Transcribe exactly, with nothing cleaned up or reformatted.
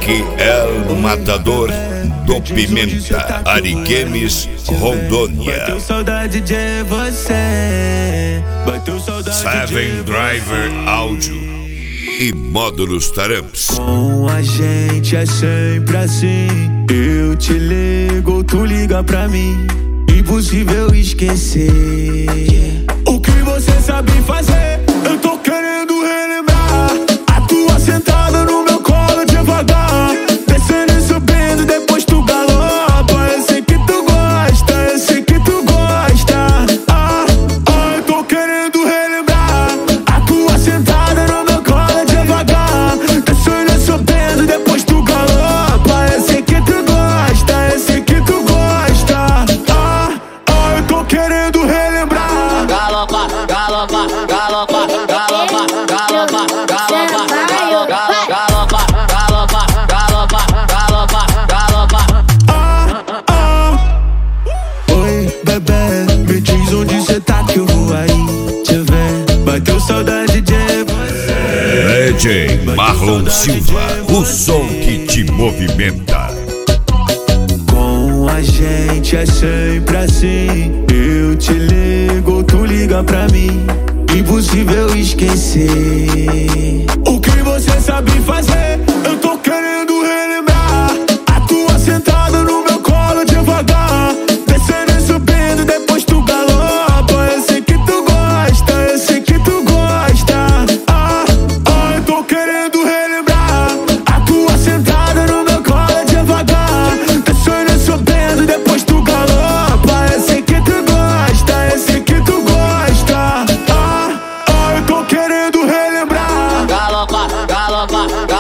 Henrique El Matador do Pimenta, Ariquemes, Rondônia. Bateu saudade de você, bateu saudade Seven Driver Áudio e Módulos Taramps. Com a gente é sempre assim. Eu te ligo, tu liga pra mim. Impossível esquecer o que você sabe fazer. Eu tô querendo relembrar a tua sentada no meu colo devagar, descendo e subindo, depois tu galopa. Eu sei que tu gosta, eu sei que tu gosta. Ah, ah, eu tô querendo relembrar a tua sentada no meu colo devagar, descendo e subindo, depois tu galopa. Eu sei que tu gosta, eu sei que tu gosta. Ah, ah, eu tô querendo relembrar. Galopa, galopa, galopa, galopa, galopa, galopa, galopa, galopa, galopa, galopa, galopa, galopa. Ah, ah. Oi, bebê, me diz onde cê tá que eu vou aí te ver. Bateu saudade de você. D J Marlon Silva, o som que te movimenta. Com a gente é sempre assim. Eu te ligo, tu liga pra mim. Impossível esquecer o que você sabe fazer. Eu tô querendo relembrar a tua sentada no meu colo devagar, descendo e subindo, depois tu galopa. Eu sei que tu gosta, eu sei que tu gosta. Ah, ah, eu tô querendo relembrar a tua sentada no meu colo devagar, descendo e subindo, depois tu galopa. Eu sei que tu gosta, eu sei que tu gosta. Ah, ah, eu tô querendo relembrar. Galopa, galopa, galopa.